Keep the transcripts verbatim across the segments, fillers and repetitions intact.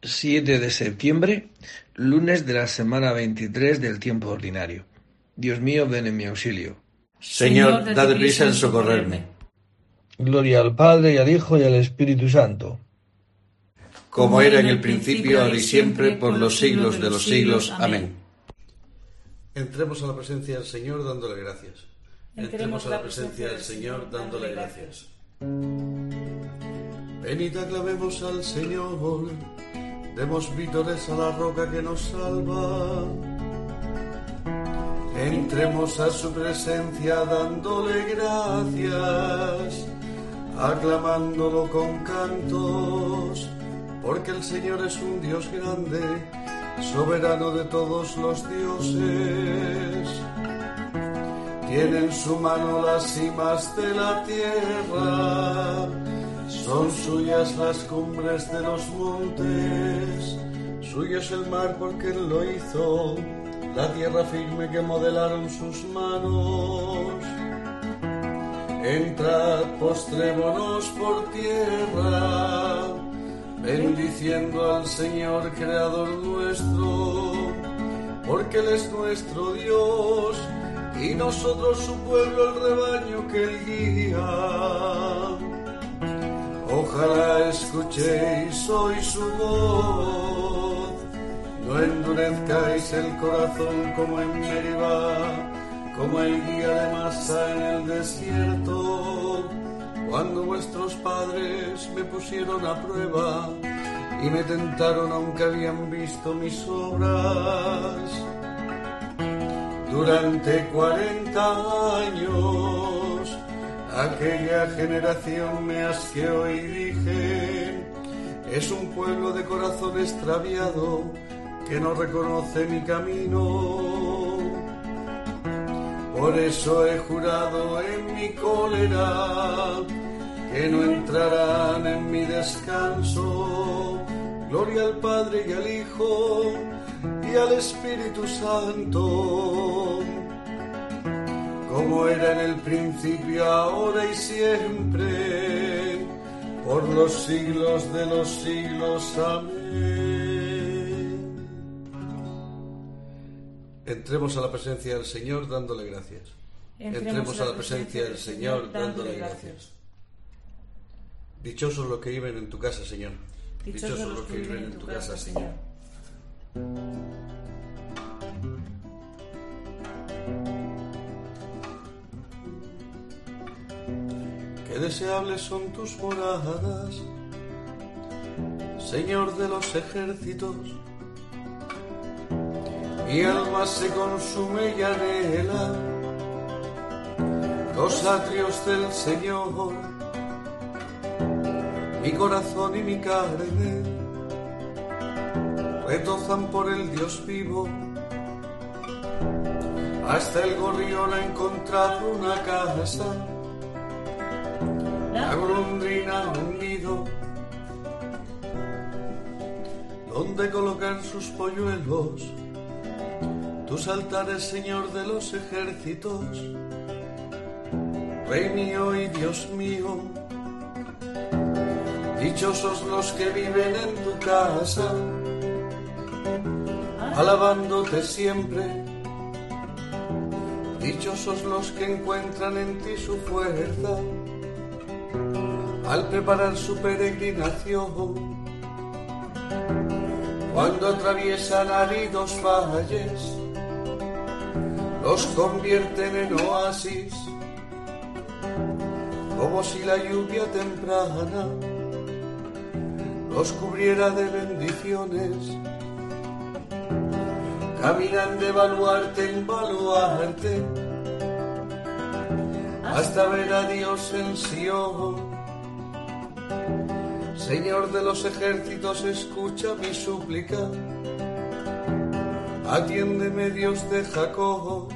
siete de septiembre, lunes de la semana veintitrés del tiempo ordinario. Dios mío, ven en mi auxilio. Señor, dad prisa en socorrerme. Gloria al Padre, y al Hijo, y al Espíritu Santo. Como era en el principio, ahora y siempre, por los siglos de los siglos. Amén. Entremos a la presencia del Señor dándole gracias. Entremos a la presencia del Señor dándole gracias. Venid, aclamemos al Señor, demos vítores a la roca que nos salva. Entremos a su presencia dándole gracias, aclamándolo con cantos, porque el Señor es un Dios grande, soberano de todos los dioses. Tiene en su mano las cimas de la tierra, son suyas las cumbres de los montes, suyo es el mar porque Él lo hizo, la tierra firme que modelaron sus manos. Entrad, postrémonos por tierra, bendiciendo al Señor, Creador nuestro, porque Él es nuestro Dios, y nosotros su pueblo, el rebaño que Él guía. Ojalá escuchéis hoy su voz, no endurezcáis el corazón como en Meribá, como el día de Masá en el desierto, cuando vuestros padres me pusieron a prueba y me tentaron aunque habían visto mis obras. Durante cuarenta años aquella generación me asqueó y dije: es un pueblo de corazón extraviado que no reconoce mi camino. Por eso he jurado en mi cólera que no entrarán en mi descanso. Gloria al Padre y al Hijo y al Espíritu Santo, como era en el principio, ahora y siempre, por los siglos de los siglos. Amén. Entremos a la presencia del Señor dándole gracias. Entremos, Entremos a la presencia del Señor dándole gracias. Dichosos los que viven en tu casa, Señor. Dichosos los que viven en tu casa, Señor. Qué deseables son tus moradas, Señor de los ejércitos. Mi alma se consume y anhela los atrios del Señor. Mi corazón y mi carne retozan por el Dios vivo. Hasta el gorrión ha encontrado una casa, la golondrina un nido, donde colocar sus polluelos. Tus altares, Señor de los ejércitos, Rey mío y Dios mío. Dichosos los que viven en tu casa, alabándote siempre. Dichosos los que encuentran en ti su fuerza, al preparar su peregrinación. Cuando atraviesan áridos valles, los convierten en oasis, como si la lluvia temprana los cubriera de bendiciones. Caminan de baluarte en baluarte, hasta ver a Dios en Sion. Señor de los ejércitos, escucha mi súplica. Atiéndeme, Dios de Jacob.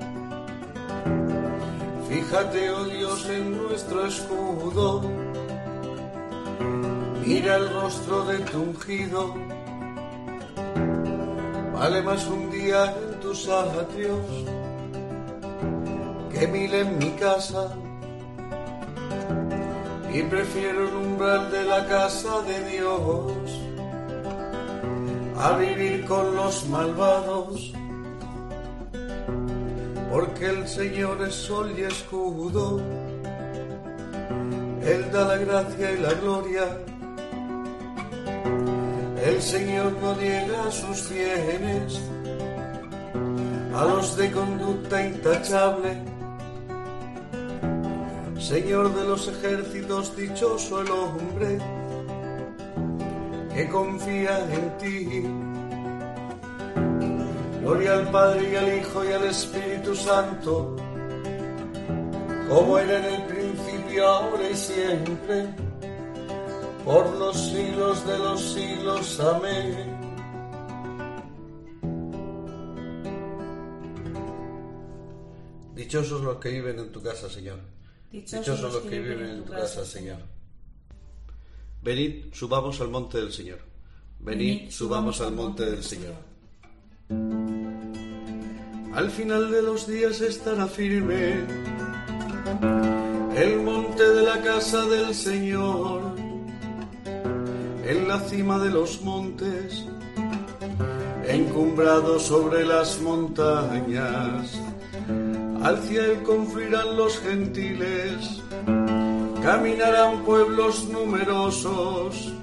Fíjate, oh Dios, en nuestro escudo. Mira el rostro de tu ungido. Vale más un día en tus atrios que mil en mi casa. Y prefiero el umbral de la casa de Dios a vivir con los malvados, porque el Señor es sol y escudo, Él da la gracia y la gloria. El Señor no niega sus bienes a los de conducta intachable. Señor de los ejércitos, dichoso el hombre que confía en ti. Gloria al Padre y al Hijo y al Espíritu Santo, como era en el principio, ahora y siempre, por los siglos de los siglos. Amén. Dichosos los que viven en tu casa, Señor. Dichosos, Dichosos los que viven en tu casa, Señor. Venid, subamos al monte del Señor. Venid, subamos al monte del Señor. Al final de los días estará firme el monte de la casa del Señor, en la cima de los montes, encumbrado sobre las montañas. Hacia él confluirán los gentiles, caminarán pueblos numerosos.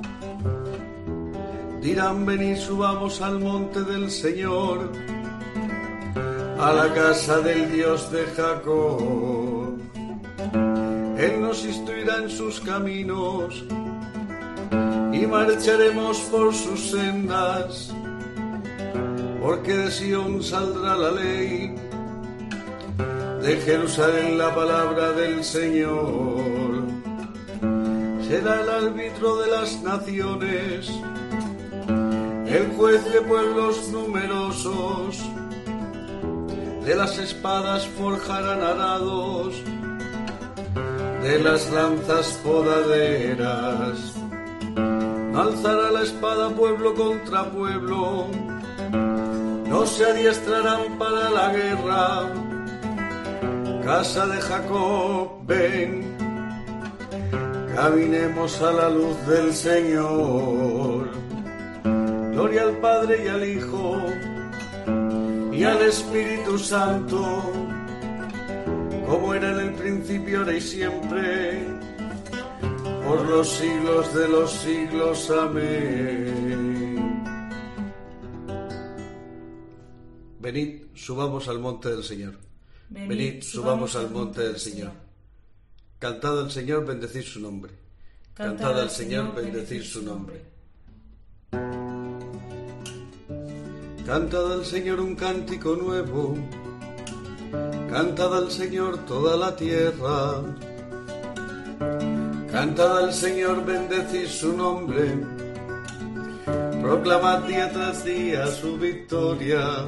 Dirán: venid, subamos al monte del Señor, a la casa del Dios de Jacob. Él nos instruirá en sus caminos y marcharemos por sus sendas, porque de Sión saldrá la ley, de Jerusalén la palabra del Señor. Será el árbitro de las naciones, el juez de pueblos numerosos. De las espadas forjarán arados, de las lanzas podaderas. No alzará la espada pueblo contra pueblo, no se adiestrarán para la guerra. Casa de Jacob, ven, caminemos a la luz del Señor. Gloria al Padre y al Hijo y al Espíritu Santo, como era en el principio, ahora y siempre, por los siglos de los siglos. Amén. Venid, subamos al monte del Señor. Venid, Venid subamos al monte del Señor. Cantad al Señor, bendecid su nombre. Cantad al Señor, bendecid su nombre. Cantad al Señor un cántico nuevo, cantad al Señor toda la tierra. Cantad al Señor, bendecid su nombre, proclamad día tras día su victoria.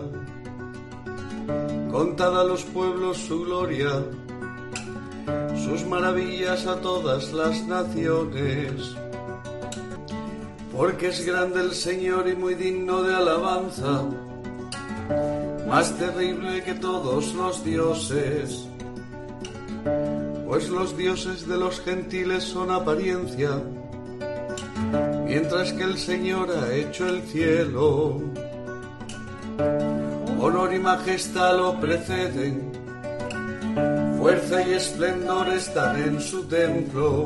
Contad a los pueblos su gloria, sus maravillas a todas las naciones. Porque es grande el Señor y muy digno de alabanza, más terrible que todos los dioses. Pues los dioses de los gentiles son apariencia, mientras que el Señor ha hecho el cielo. Honor y majestad lo preceden, fuerza y esplendor están en su templo.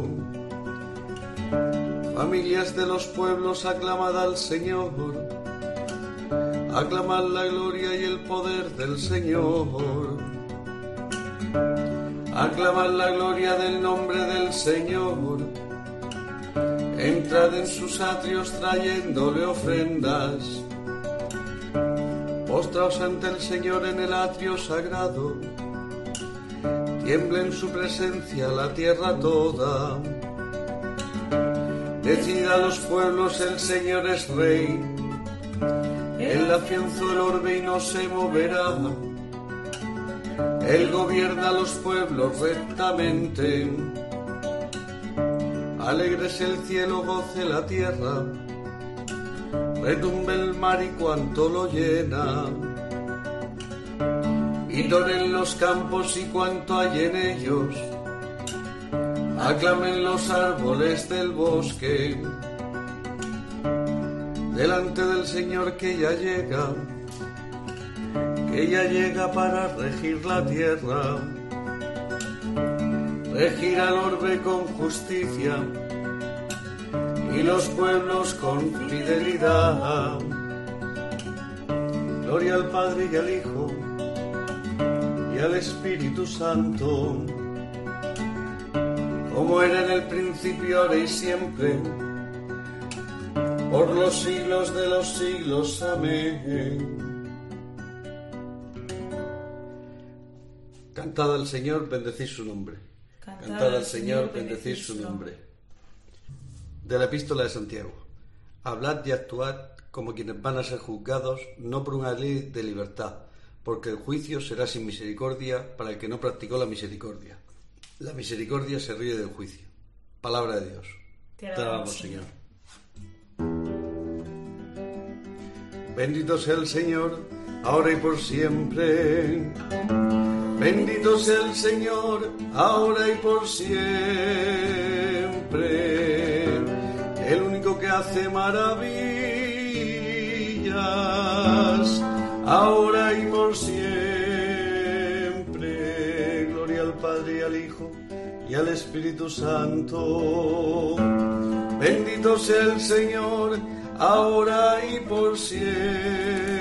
Familias de los pueblos, aclamad al Señor, aclamad la gloria y el poder del Señor. Aclamad la gloria del nombre del Señor. Entrad en sus atrios trayéndole ofrendas. Postraos ante el Señor en el atrio sagrado. Tiembla en su presencia la tierra toda. Decid a los pueblos: el Señor es Rey. Él afianzó el orbe y no se moverá. Él gobierna a los pueblos rectamente. Alegres el cielo, goce la tierra. Retumbe el mar y cuanto lo llena. Y doren los campos y cuanto hay en ellos. Aclamen los árboles del bosque. delante del Señor que ya llega, que ya llega para regir la tierra, regir al orbe con justicia y los pueblos con fidelidad. Gloria al Padre y al Hijo y al Espíritu Santo, como era en el principio, ahora y siempre, por los siglos de los siglos. Amén. Cantad al Señor, bendecid su nombre. Cantad al Señor, bendecid su nombre. De la Epístola de Santiago. Hablad y actuad como quienes van a ser juzgados, no por una ley de libertad, porque el juicio será sin misericordia para el que no practicó la misericordia. La misericordia se ríe del juicio. Palabra de Dios. Te alabamos, Señor. Bendito sea el Señor, ahora y por siempre. Bendito sea el Señor, ahora y por siempre. El único que hace maravillas, ahora y por siempre. Gloria al Padre y al Hijo y al Espíritu Santo. Bendito sea el Señor, ahora y por siempre.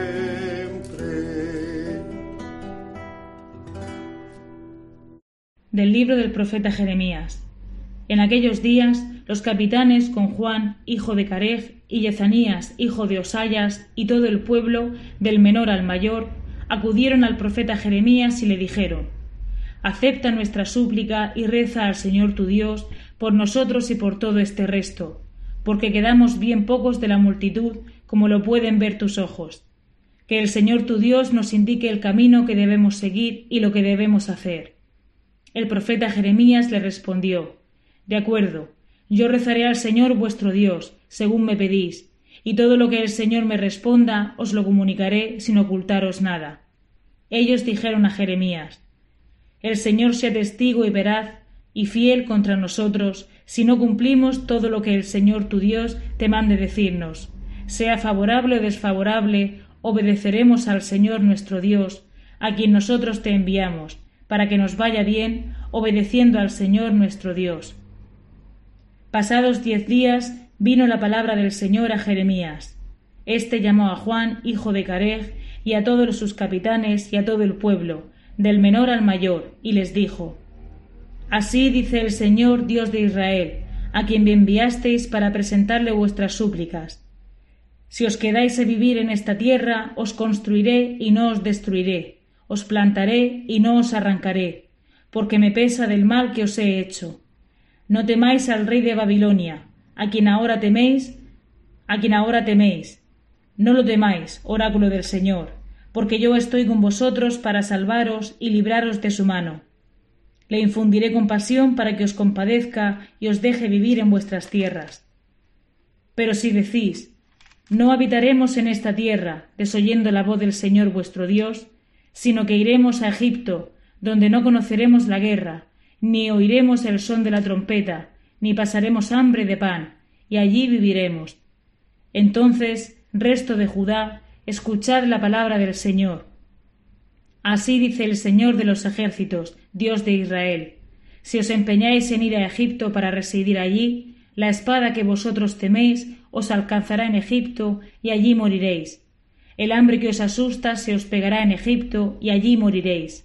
Del libro del profeta Jeremías. En aquellos días, los capitanes con Juan, hijo de Carej, y Yezanías, hijo de Osayas, y todo el pueblo, del menor al mayor, acudieron al profeta Jeremías y le dijeron: acepta nuestra súplica y reza al Señor tu Dios por nosotros y por todo este resto, porque quedamos bien pocos de la multitud, como lo pueden ver tus ojos. Que el Señor tu Dios nos indique el camino que debemos seguir y lo que debemos hacer. El profeta Jeremías le respondió: de acuerdo, yo rezaré al Señor vuestro Dios, según me pedís, y todo lo que el Señor me responda os lo comunicaré sin ocultaros nada. Ellos dijeron a Jeremías: el Señor sea testigo y veraz y fiel contra nosotros, si no cumplimos todo lo que el Señor tu Dios te mande decirnos. Sea favorable o desfavorable, obedeceremos al Señor nuestro Dios, a quien nosotros te enviamos, para que nos vaya bien, obedeciendo al Señor nuestro Dios. Pasados diez días, vino la palabra del Señor a Jeremías. Este llamó a Juan, hijo de Carej, y a todos sus capitanes y a todo el pueblo, del menor al mayor, y les dijo: así dice el Señor, Dios de Israel, a quien me enviasteis para presentarle vuestras súplicas. Si os quedáis a vivir en esta tierra, os construiré y no os destruiré, os plantaré y no os arrancaré, porque me pesa del mal que os he hecho. No temáis al rey de Babilonia, a quien ahora teméis, a quien ahora teméis. No lo temáis, oráculo del Señor, porque yo estoy con vosotros para salvaros y libraros de su mano. Le infundiré compasión para que os compadezca y os deje vivir en vuestras tierras. Pero si decís: no habitaremos en esta tierra, desoyendo la voz del Señor vuestro Dios, sino que iremos a Egipto, donde no conoceremos la guerra, ni oiremos el son de la trompeta, ni pasaremos hambre de pan, y allí viviremos. Entonces, resto de Judá, escuchad la palabra del Señor. Así dice el Señor de los ejércitos, Dios de Israel: si os empeñáis en ir a Egipto para residir allí, la espada que vosotros teméis os alcanzará en Egipto, y allí moriréis. El hambre que os asusta se os pegará en Egipto, y allí moriréis.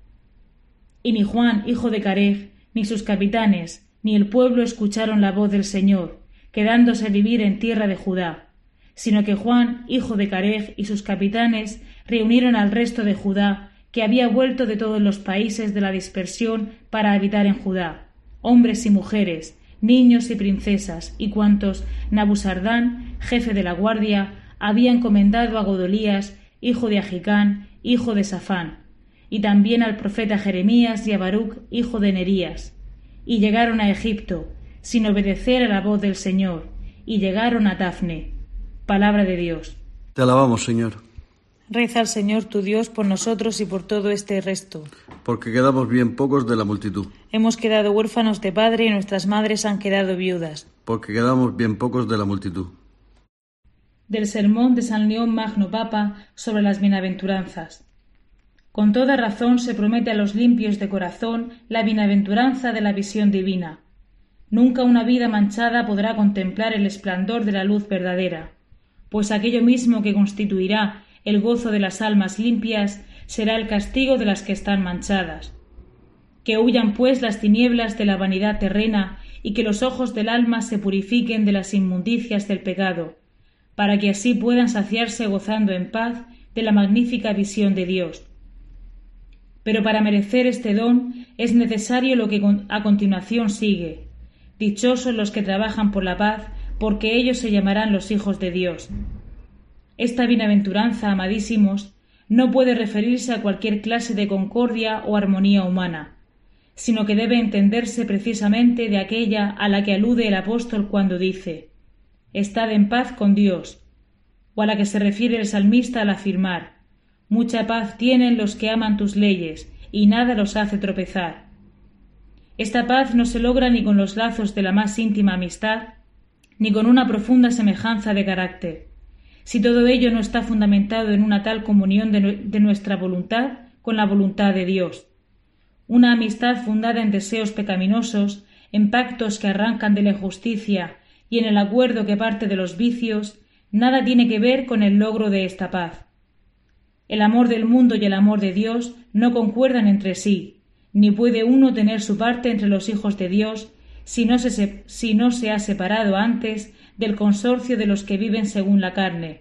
Y ni Juan, hijo de Carej, ni sus capitanes, ni el pueblo escucharon la voz del Señor, quedándose a vivir en tierra de Judá, sino que Juan, hijo de Carej, y sus capitanes reunieron al resto de Judá, que había vuelto de todos los países de la dispersión para habitar en Judá, hombres y mujeres, niños y princesas, y cuantos Nabuzardán, jefe de la guardia, había encomendado a Godolías, hijo de Agicán, hijo de Safán, y también al profeta Jeremías y a Baruc, hijo de Nerías. Y llegaron a Egipto, sin obedecer a la voz del Señor, y llegaron a Tafne. Palabra de Dios. Te alabamos, Señor. Reza al Señor tu Dios por nosotros y por todo este resto. Porque quedamos bien pocos de la multitud. Hemos quedado huérfanos de padre y nuestras madres han quedado viudas. Porque quedamos bien pocos de la multitud. del sermón de San León Magno Papa sobre las bienaventuranzas. Con toda razón se promete a los limpios de corazón la bienaventuranza de la visión divina. Nunca una vida manchada podrá contemplar el esplendor de la luz verdadera, pues aquello mismo que constituirá el gozo de las almas limpias será el castigo de las que están manchadas. Que huyan pues las tinieblas de la vanidad terrena y que los ojos del alma se purifiquen de las inmundicias del pecado, para que así puedan saciarse gozando en paz de la magnífica visión de Dios. Pero para merecer este don es necesario lo que a continuación sigue. Dichosos los que trabajan por la paz, porque ellos se llamarán los hijos de Dios. Esta bienaventuranza, amadísimos, no puede referirse a cualquier clase de concordia o armonía humana, sino que debe entenderse precisamente de aquella a la que alude el apóstol cuando dice: «Estad en paz con Dios», o a la que se refiere el salmista al afirmar: «Mucha paz tienen los que aman tus leyes, y nada los hace tropezar». Esta paz no se logra ni con los lazos de la más íntima amistad, ni con una profunda semejanza de carácter, si todo ello no está fundamentado en una tal comunión de, de nuestra voluntad con la voluntad de Dios. Una amistad fundada en deseos pecaminosos, en pactos que arrancan de la injusticia y en el acuerdo que parte de los vicios, nada tiene que ver con el logro de esta paz. El amor del mundo y el amor de Dios no concuerdan entre sí, ni puede uno tener su parte entre los hijos de Dios si no se, si no se ha separado antes del consorcio de los que viven según la carne.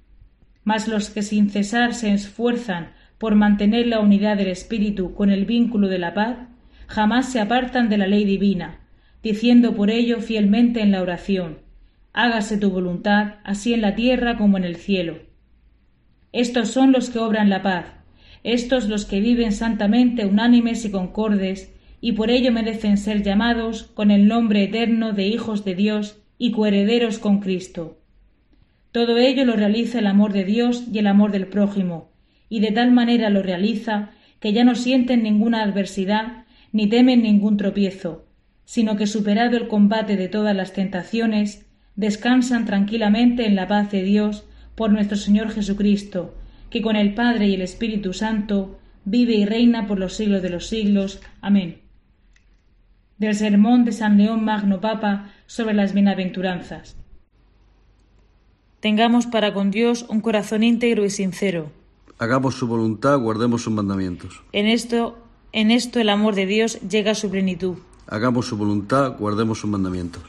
Mas los que sin cesar se esfuerzan por mantener la unidad del espíritu con el vínculo de la paz, jamás se apartan de la ley divina, diciendo por ello fielmente en la oración: «Hágase tu voluntad, así en la tierra como en el cielo». Estos son los que obran la paz, estos los que viven santamente unánimes y concordes, y por ello merecen ser llamados con el nombre eterno de hijos de Dios y coherederos con Cristo. Todo ello lo realiza el amor de Dios y el amor del prójimo, y de tal manera lo realiza que ya no sienten ninguna adversidad ni temen ningún tropiezo, sino que superado el combate de todas las tentaciones, descansan tranquilamente en la paz de Dios por nuestro Señor Jesucristo, que con el Padre y el Espíritu Santo vive y reina por los siglos de los siglos. Amén. Del sermón de San León Magno Papa sobre las bienaventuranzas. Tengamos para con Dios un corazón íntegro y sincero. Hagamos su voluntad, guardemos sus mandamientos. En esto, en esto el amor de Dios llega a su plenitud. Hagamos su voluntad, guardemos sus mandamientos.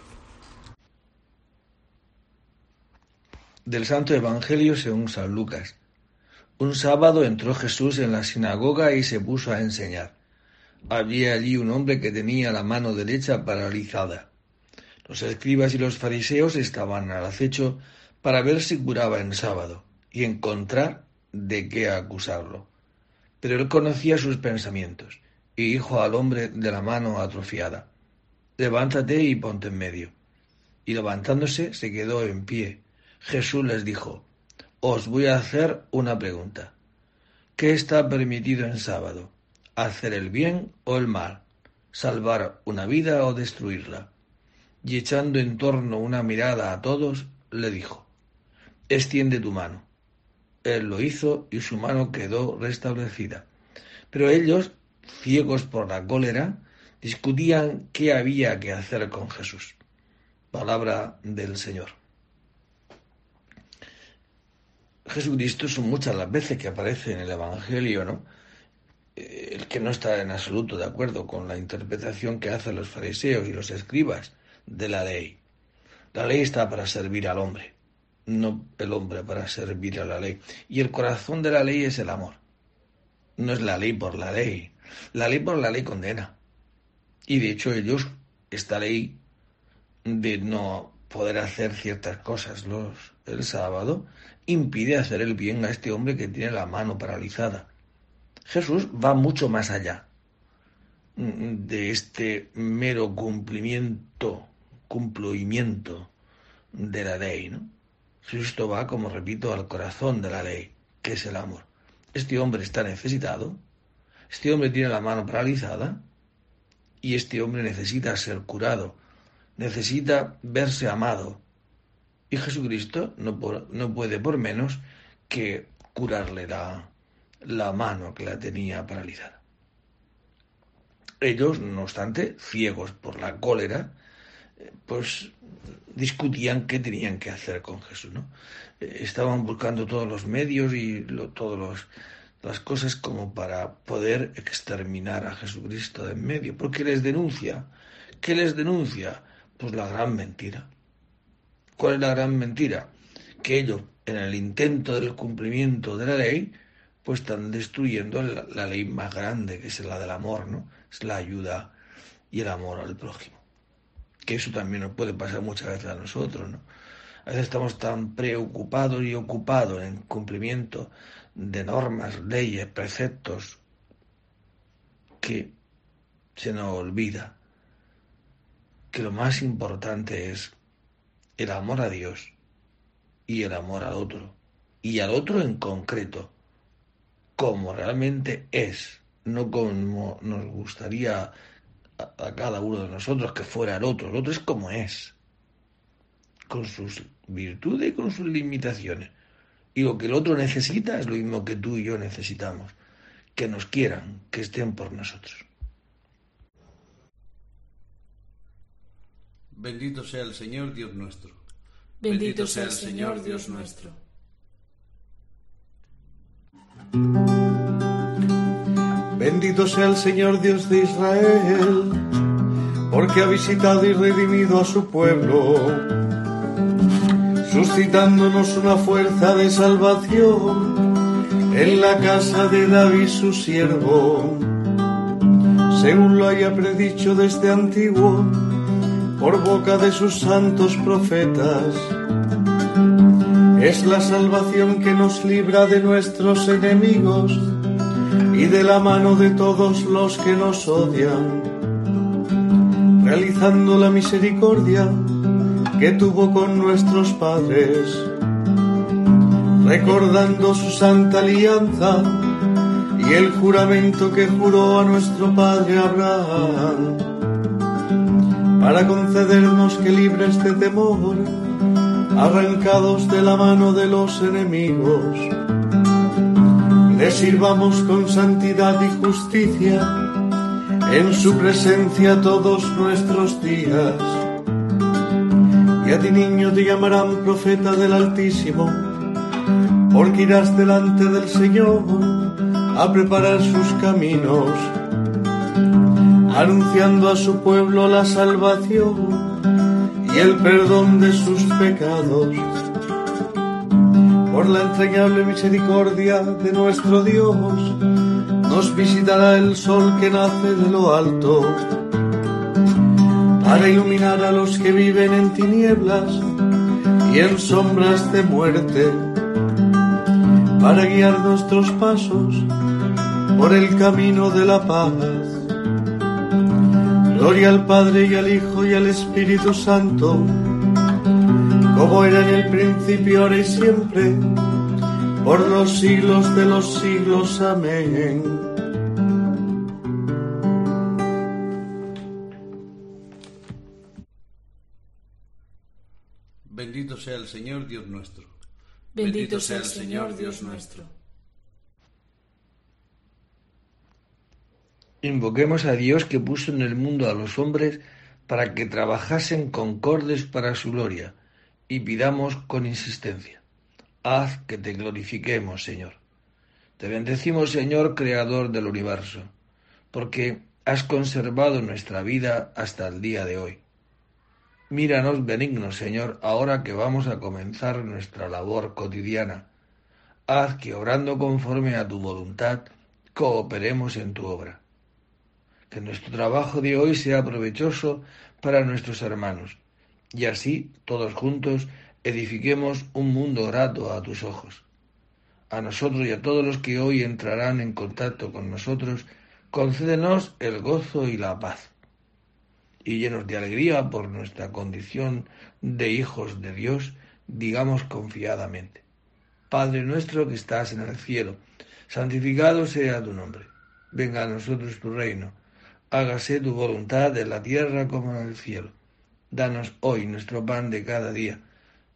Del Santo Evangelio según San Lucas. Un sábado entró Jesús en la sinagoga y se puso a enseñar. Había allí un hombre que tenía la mano derecha paralizada. Los escribas y los fariseos estaban al acecho para ver si curaba en sábado y encontrar de qué acusarlo. Pero él conocía sus pensamientos y dijo al hombre de la mano atrofiada: «Levántate y ponte en medio». Y levantándose se quedó en pie. Jesús les dijo: «Os voy a hacer una pregunta. ¿Qué está permitido en sábado? ¿Hacer el bien o el mal? ¿Salvar una vida o destruirla?». Y echando en torno una mirada a todos, le dijo: «Extiende tu mano». Él lo hizo y su mano quedó restablecida. Pero ellos, ciegos por la cólera, discutían qué había que hacer con Jesús. Palabra del Señor. Jesucristo son muchas las veces que aparece en el Evangelio, ¿no? El que no está en absoluto de acuerdo con la interpretación que hacen los fariseos y los escribas de la ley. La ley está para servir al hombre, no el hombre para servir a la ley. Y el corazón de la ley es el amor. No es la ley por la ley. La ley por la ley condena. Y de hecho ellos, esta ley de no poder hacer ciertas cosas los, el sábado, impide hacer el bien a este hombre que tiene la mano paralizada. Jesús va mucho más allá de este mero cumplimiento, cumplimiento de la ley, ¿no? Cristo va, como repito, al corazón de la ley, que es el amor. Este hombre está necesitado, este hombre tiene la mano paralizada y este hombre necesita ser curado, necesita verse amado, Y Jesucristo no, por, no puede por menos que curarle la, la mano que la tenía paralizada. Ellos, no obstante, ciegos por la cólera, pues discutían qué tenían que hacer con Jesús, ¿no? Estaban buscando todos los medios y lo, todos los las cosas como para poder exterminar a Jesucristo de en medio, porque les denuncia. ¿Qué les denuncia? Pues la gran mentira. ¿Cuál es la gran mentira? Que ellos, en el intento del cumplimiento de la ley, pues están destruyendo la, la ley más grande, que es la del amor, ¿no? Es la ayuda y el amor al prójimo. Que eso también nos puede pasar muchas veces a nosotros, ¿no? A veces estamos tan preocupados y ocupados en cumplimiento de normas, leyes, preceptos, que se nos olvida que lo más importante es el amor a Dios y el amor al otro, y al otro en concreto, como realmente es, no como nos gustaría a, a cada uno de nosotros que fuera el otro. El otro es como es, con sus virtudes y con sus limitaciones. Y lo que el otro necesita es lo mismo que tú y yo necesitamos, que nos quieran, que estén por nosotros. Bendito sea el Señor Dios nuestro. Bendito sea el Señor Dios nuestro. Bendito sea el Señor Dios de Israel, porque ha visitado y redimido a su pueblo, suscitándonos una fuerza de salvación en la casa de David su siervo, según lo haya predicho desde antiguo por boca de sus santos profetas. Es la salvación que nos libra de nuestros enemigos y de la mano de todos los que nos odian, realizando la misericordia que tuvo con nuestros padres, recordando su santa alianza y el juramento que juró a nuestro padre Abraham, para concedernos que, libres de temor, arrancados de la mano de los enemigos, le sirvamos con santidad y justicia en su presencia todos nuestros días. Y a ti, niño, te llamarán profeta del Altísimo, porque irás delante del Señor a preparar sus caminos, anunciando a su pueblo la salvación y el perdón de sus pecados. Por la entrañable misericordia de nuestro Dios, nos visitará el sol que nace de lo alto, para iluminar a los que viven en tinieblas y en sombras de muerte, para guiar nuestros pasos por el camino de la paz. Gloria al Padre y al Hijo y al Espíritu Santo, como era en el principio, ahora y siempre, por los siglos de los siglos. Amén. Bendito sea el Señor Dios nuestro. Bendito sea el Señor Dios nuestro. Invoquemos a Dios, que puso en el mundo a los hombres para que trabajasen concordes para su gloria, y pidamos con insistencia: haz que te glorifiquemos, Señor. Te bendecimos, Señor, Creador del universo, porque has conservado nuestra vida hasta el día de hoy. Míranos benigno, Señor, ahora que vamos a comenzar nuestra labor cotidiana. Haz que, obrando conforme a tu voluntad, cooperemos en tu obra. Que nuestro trabajo de hoy sea provechoso para nuestros hermanos, y así, todos juntos, edifiquemos un mundo grato a tus ojos. A nosotros y a todos los que hoy entrarán en contacto con nosotros, concédenos el gozo y la paz. Y llenos de alegría por nuestra condición de hijos de Dios, digamos confiadamente: Padre nuestro que estás en el cielo, santificado sea tu nombre. Venga a nosotros tu reino. Hágase tu voluntad en la tierra como en el cielo. Danos hoy nuestro pan de cada día.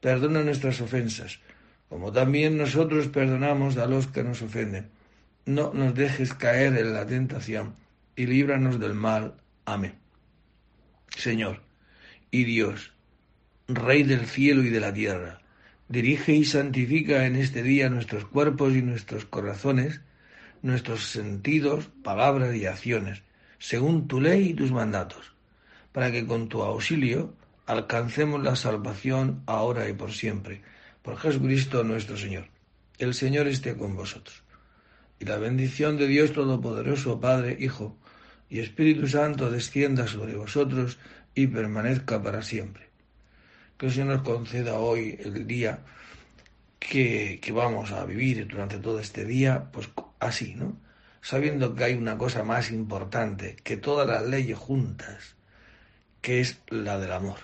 Perdona nuestras ofensas, como también nosotros perdonamos a los que nos ofenden. No nos dejes caer en la tentación, y líbranos del mal. Amén. Señor y Dios, Rey del cielo y de la tierra, dirige y santifica en este día nuestros cuerpos y nuestros corazones, nuestros sentidos, palabras y acciones, según tu ley y tus mandatos, para que con tu auxilio alcancemos la salvación ahora y por siempre, por Jesucristo nuestro Señor. El Señor esté con vosotros. Y la bendición de Dios Todopoderoso, Padre, Hijo y Espíritu Santo descienda sobre vosotros y permanezca para siempre. Que el Señor nos conceda hoy el día que, que vamos a vivir durante todo este día, pues así, ¿no? Sabiendo que hay una cosa más importante que todas las leyes juntas, que es la del amor.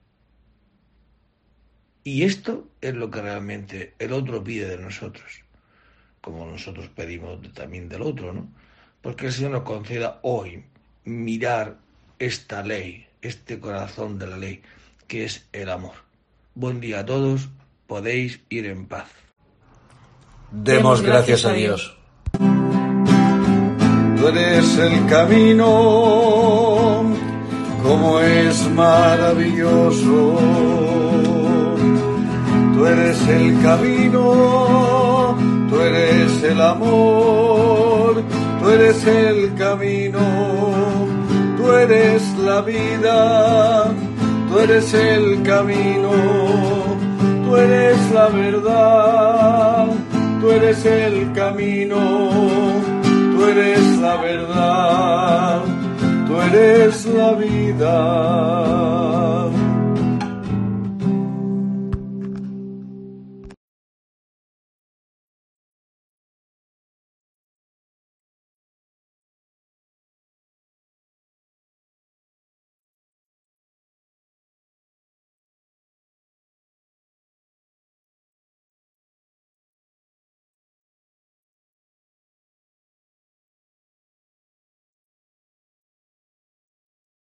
Y esto es lo que realmente el otro pide de nosotros, como nosotros pedimos también del otro, ¿no? Porque el Señor nos conceda hoy mirar esta ley, este corazón de la ley, que es el amor. Buen día a todos, podéis ir en paz. Demos gracias a Dios. Tú eres el camino, como es maravilloso. Tú eres el camino, tú eres el amor, tú eres el camino, tú eres la vida, tú eres el camino, tú eres la verdad, tú eres el camino, tú eres la verdad, tú eres la vida.